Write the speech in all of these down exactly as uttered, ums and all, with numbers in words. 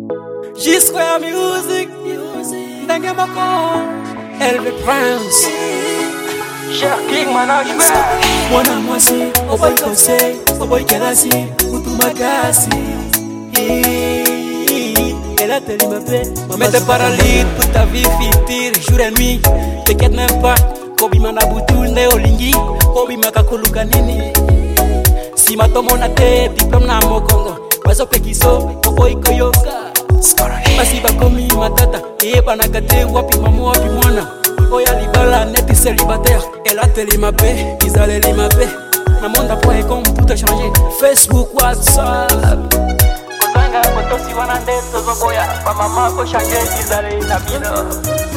G-Square Music, Dengue Moko, Elvis Prince, Cher King Management. Mwana mwasi, oboy kose, oboy kelasi, utu magasi. Elle a tellement mauvais. Mais t'es paralyte pour ta vie fitir jour et nuit. T'inquiète même pas, Kobi Manabutu ne olingi, Kobi Makakuluka nini. Si matomo na te, diplôme na mokongo, wazo pekiso, oboy koyoka. Basi bakomi matata, eye banakate wapi mamo wapi mwana. Oya libala neti célibataire, elle a tellement mauvais, ils allaient les mauvais. Na monde point com tout a changé, Facebook, WhatsApp. Kozanga kotosi wanande tozoboya, ba mama ko change izale na bino.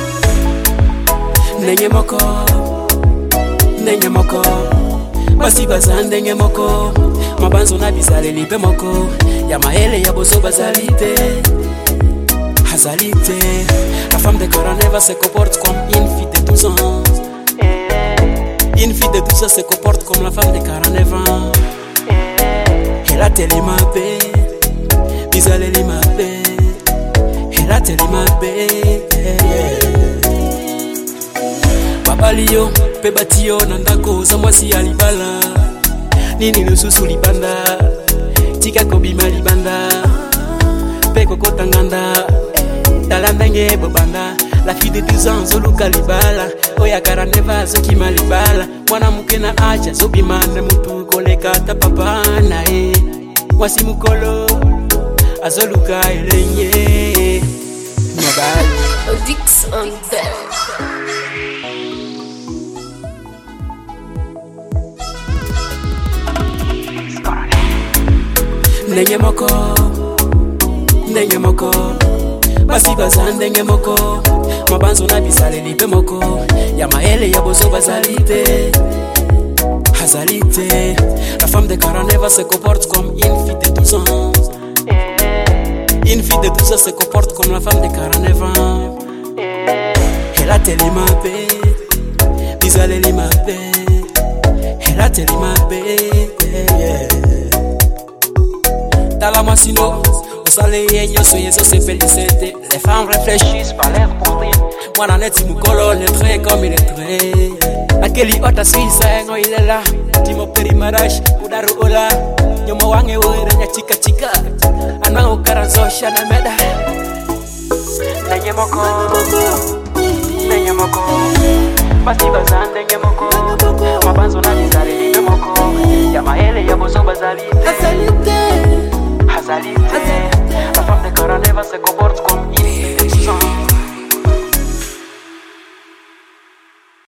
Ndenge moko, ndenge moko, basi baza ndenge moko, mabanzo na bizale lipe moko, ya mahele ya bozo bazalite, hazalite. La femme de Caraneva se comporte comme une fille de douze ans. Une fille de douze ans se comporte comme la femme de Caraneva. Elle a tellement mauvais, bizale li mauvais, elle a tellement mauvais. Babalio, pebatio, nandako, zamwasi ya libala. Nini lususu libanda, tika kobima libanda. Peko kotanganda, talandenge bobanda. La fille de douze ans, zoluka libala. Oya Caraneva, zoki malibala. Mwana mukena acha, zobimane mutu koleka ta papa nae. Mwasi mukolo, azoluka elenye. Mabalo Dix on them. Ndenge moko, ndenge moko, basi baza ndenge moko, mabanzo na bizale lipe moko, ya mahele ya bozo bazalite, hazalite. La femme de Caraneva se comporte comme une fille de douze ans. Une fille de douze ans se comporte comme la femme de Caraneva. Elle a tellement mauvais, bizale li mauvais, elle a tellement mauvais. Tala masino, osale yenyo soye so se félicite. Les femmes réfléchissent par l'air pourri. Moi na neti mukolo le trait comme il est très. Akeli ota suisa ngo il est là. Timo peri marash udaru ola. Nyomo wange were nya chika chika. Ana okaranzo shana meda. Ndenge moko, ndenge moko, basi baza ndenge moko, mabanzo na bizale lipe moko, ya mahele ya bozo bazalite. Hazalite,